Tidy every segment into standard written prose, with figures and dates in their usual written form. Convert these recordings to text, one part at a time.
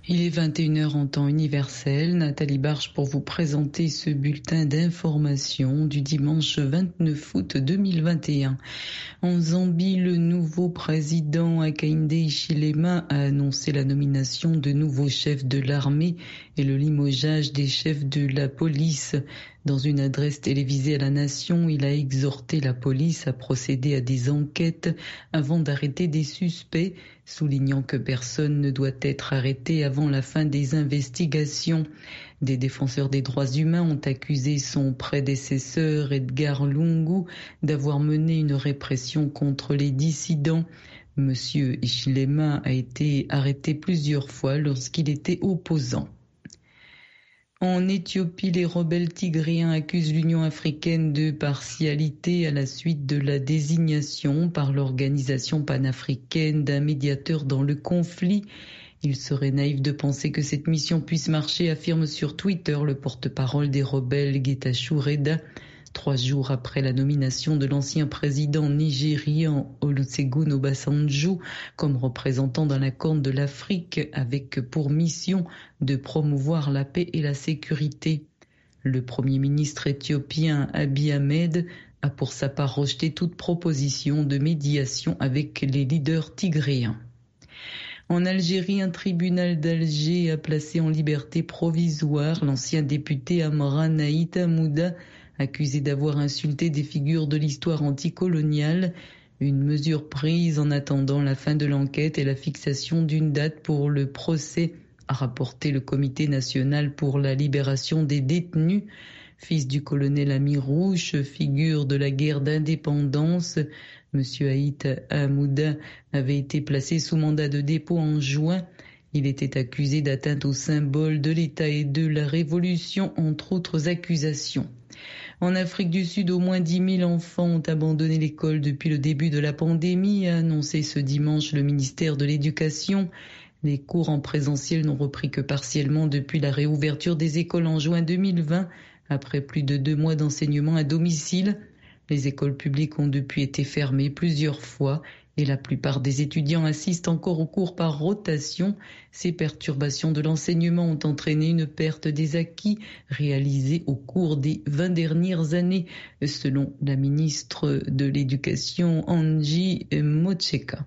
Il est 21h en temps universel. Nathalie Barche pour vous présenter ce bulletin d'information du dimanche 29 août 2021. En Zambie, le nouveau président Hakainde Hichilema a annoncé la nomination de nouveaux chefs de l'armée et le limogeage des chefs de la police. Dans une adresse télévisée à la nation, il a exhorté la police à procéder à des enquêtes avant d'arrêter des suspects, soulignant que personne ne doit être arrêté avant la fin des investigations. Des défenseurs des droits humains ont accusé son prédécesseur Edgar Lungu d'avoir mené une répression contre les dissidents. Monsieur Hichilema a été arrêté plusieurs fois lorsqu'il était opposant. En Éthiopie, les rebelles tigréens accusent l'Union africaine de partialité à la suite de la désignation par l'organisation panafricaine d'un médiateur dans le conflit. Il serait naïf de penser que cette mission puisse marcher, affirme sur Twitter le porte-parole des rebelles Getachew Reda. 3 jours après la nomination de l'ancien président nigérian Olusegun Obasanjo comme représentant dans la Corne de l'Afrique avec pour mission de promouvoir la paix et la sécurité. Le premier ministre éthiopien Abiy Ahmed a pour sa part rejeté toute proposition de médiation avec les leaders tigréens. En Algérie, un tribunal d'Alger a placé en liberté provisoire l'ancien député Amran Ait Hamouda, accusé d'avoir insulté des figures de l'histoire anticoloniale, une mesure prise en attendant la fin de l'enquête et la fixation d'une date pour le procès, a rapporté le Comité national pour la libération des détenus. Fils du colonel Ami Rouche, figure de la guerre d'indépendance, M. Ait Hamouda avait été placé sous mandat de dépôt en juin. Il était accusé d'atteinte au symbole de l'État et de la Révolution, entre autres accusations. En Afrique du Sud, au moins 10 000 enfants ont abandonné l'école depuis le début de la pandémie, a annoncé ce dimanche le ministère de l'Éducation. Les cours en présentiel n'ont repris que partiellement depuis la réouverture des écoles en juin 2020, après plus de 2 mois d'enseignement à domicile. Les écoles publiques ont depuis été fermées plusieurs fois et la plupart des étudiants assistent encore aux cours par rotation. Ces perturbations de l'enseignement ont entraîné une perte des acquis réalisés au cours des 20 dernières années, selon la ministre de l'Éducation Angie Motshekga.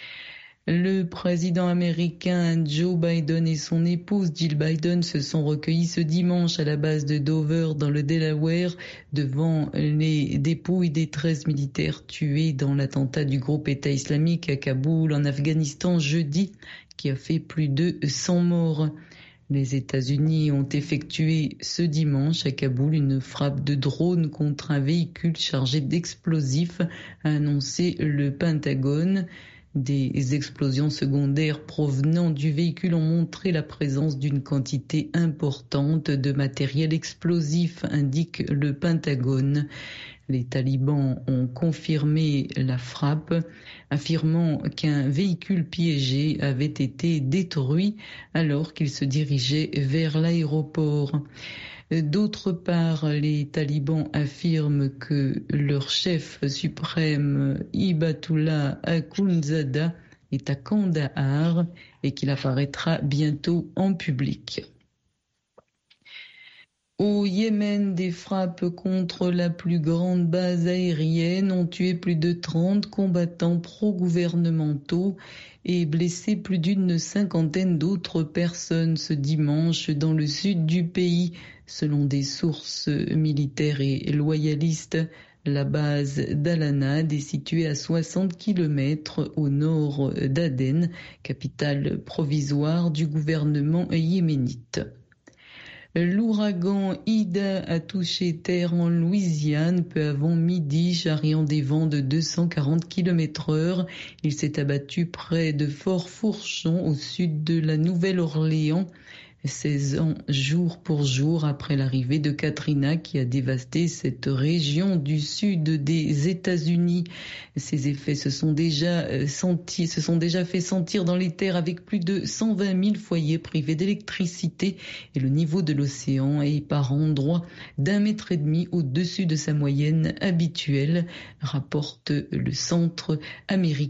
Le président américain Joe Biden et son épouse Jill Biden se sont recueillis ce dimanche à la base de Dover dans le Delaware devant les dépouilles des 13 militaires tués dans l'attentat du groupe État islamique à Kaboul en Afghanistan jeudi qui a fait plus de 100 morts. Les États-Unis ont effectué ce dimanche à Kaboul une frappe de drone contre un véhicule chargé d'explosifs, a annoncé le Pentagone. Des explosions secondaires provenant du véhicule ont montré la présence d'une quantité importante de matériel explosif, indique le Pentagone. Les talibans ont confirmé la frappe, affirmant qu'un véhicule piégé avait été détruit alors qu'il se dirigeait vers l'aéroport. D'autre part, les talibans affirment que leur chef suprême, Hibatullah Akhundzada, est à Kandahar et qu'il apparaîtra bientôt en public. Au Yémen, des frappes contre la plus grande base aérienne ont tué plus de 30 combattants pro-gouvernementaux et blessé plus d'une cinquantaine d'autres personnes ce dimanche dans le sud du pays. Selon des sources militaires et loyalistes, la base d'Al-Anad est située à 60 km au nord d'Aden, capitale provisoire du gouvernement yéménite. L'ouragan Ida a touché terre en Louisiane peu avant midi, charriant des vents de 240 km/h. Il s'est abattu près de Fort-Fourchon, au sud de la Nouvelle-Orléans. 16 ans jour pour jour après l'arrivée de Katrina qui a dévasté cette région du sud des États-Unis. Ces effets se sont déjà fait sentir dans les terres avec plus de 120 000 foyers privés d'électricité et le niveau de l'océan est par endroits d'1,5 mètre au-dessus de sa moyenne habituelle, rapporte le Centre américain